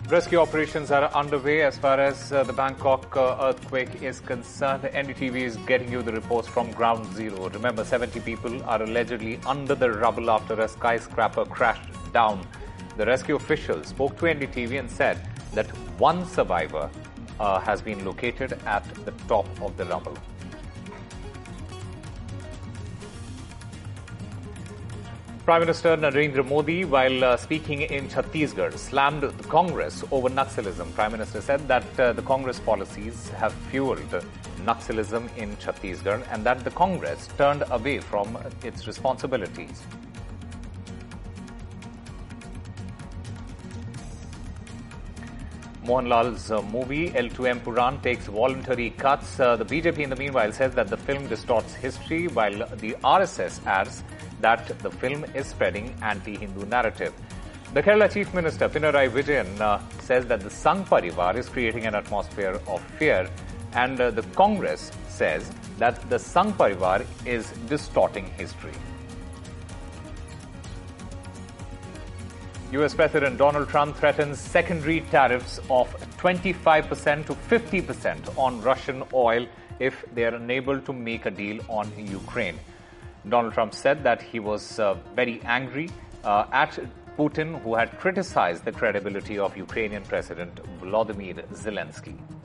Rescue operations are underway as far as the Bangkok earthquake is concerned. NDTV is getting you the reports from ground zero. Remember, 70 people are allegedly under the rubble after a skyscraper crashed down. The rescue officials spoke to NDTV and said that one survivor has been located at the top of the rubble. Prime Minister Narendra Modi, while speaking in Chhattisgarh, slammed the Congress over Naxalism. Prime Minister said that the Congress policies have fueled Naxalism in Chhattisgarh and that the Congress turned away from its responsibilities. Mohanlal's movie L2M Puran takes voluntary cuts. The BJP, in the meanwhile, says that the film distorts history, while the RSS adds that the film is spreading anti-Hindu narrative. The Kerala Chief Minister Pinarayi Vijayan says that the Sangh Parivar is creating an atmosphere of fear, and the Congress says that the Sangh Parivar is distorting history. US President Donald Trump threatens secondary tariffs of 25% to 50% on Russian oil if they are unable to make a deal on Ukraine. Donald Trump said that he was very angry at Putin, who had criticized the credibility of Ukrainian President Volodymyr Zelensky.